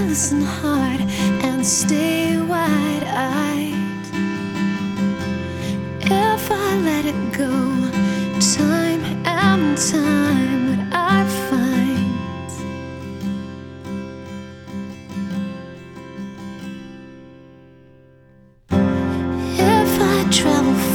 listen hard and stay wide-eyed. If I let it go, time and time, would I find if I travel